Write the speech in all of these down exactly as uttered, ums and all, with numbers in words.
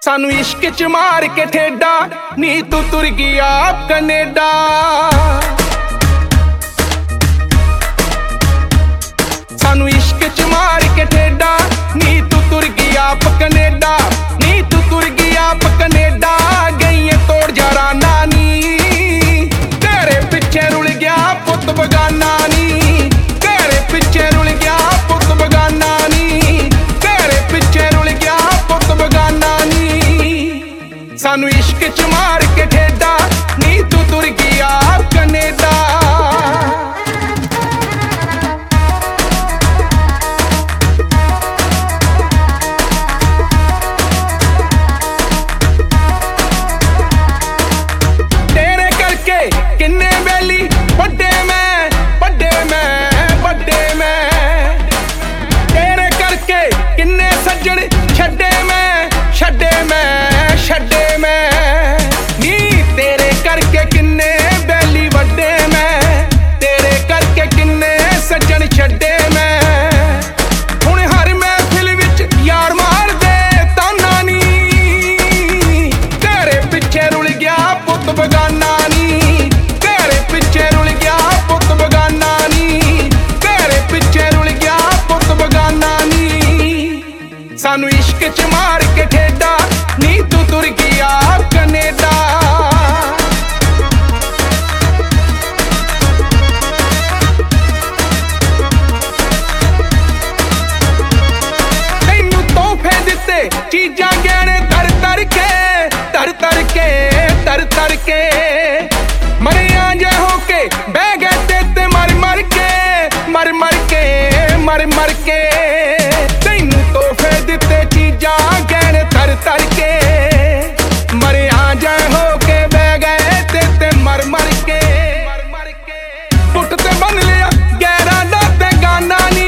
सानू इश्क च मार के ठेडा नी तू तुर गया कनेडा। सानू इश्क च मार के ठेडा नी तू तुर गया कनेडा, नी तू तुर गया कनेडा। गई है तोड़ जरा नानी तेरे पिछे रुल गया पुत बगाना नी, तेरे पिछे रुल गया पुत बगाना नी, तेरे पिछे रुल गया पुत बगाना नी। सानू इश्क च मार के ठेडा नी तू तुर गया कनेडा। तेरे करके किन्ने बैली बड़े मैं बड़े मैं बड़े मैं, तेरे करके किन्ने सज्जन छड्डे मैं छड्डे मैं छड्डे मैं नी, तेरे करके किन्ने बैली वड्डे मैं, तेरे करके किन्ने सज्जन छड्डे मैं। हुण हर महफिल विच यार मार दे ताना नी, तेरे पिछे रुल गया पुत बगाना नी, तेरे पिछे रुल गया पुत बगाना नी, तेरे पिछे रुल गया पुत बगाना नी। सानू इश्क च मार के ठेडा नी तू तुर गया कनेडा। तैनू तोहफे दिते चीजां गहने तर तर के तर तर के तर तर के, मरिया जे होके बह गए ते ते मर मर के मर मर के मर मर के। तैनू तोहफे दिते चीजां गहने तर तर के, मरिया जे होके बह गए ते ते मर मर के मर मर के। पुट ते बन लिया गहरा दा ते गाना नी,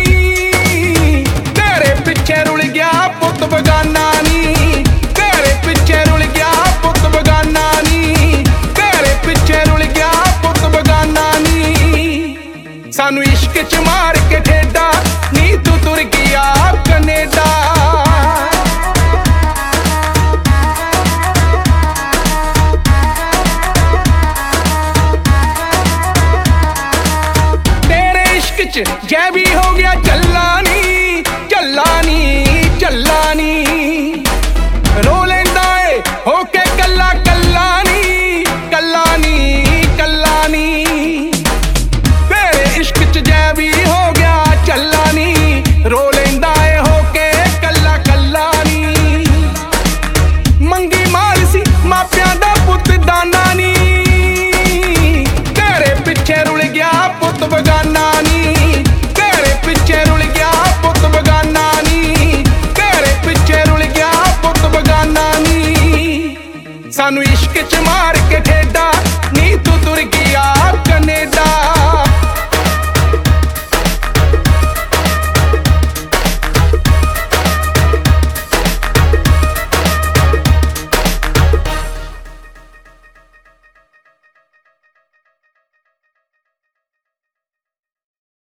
तेरे पिछे रुल गया पुत बगाना नी, तेरे पिछे रुल गया पुत बगाना नी, तेरे पिछे रुल गया पुत बगाना नी। सानू इश्क च मार के ठेडा नी तू तुर गया कनेडा। तेरे इश्क च जै भी हो गया चल्ला नी चल्ला नी चल्ला नी, रो लेंदा ए होके कल्ला कल्ला नी कल्ला नी कल्ला नी। तेरे इश्क च जै भी हो गया चल्ला नी, रो लेंदा ए होके कल्ला कल्ला नी। मंगी मार सी मापियां दा पुत दाना नी, तेरे पिछे रुल गया पुत बगाना नी, तेरे पिछे रुल गया पुत बगाना नी, तेरे पिछे रुल गया पुत बगाना नी। सानू इश्क च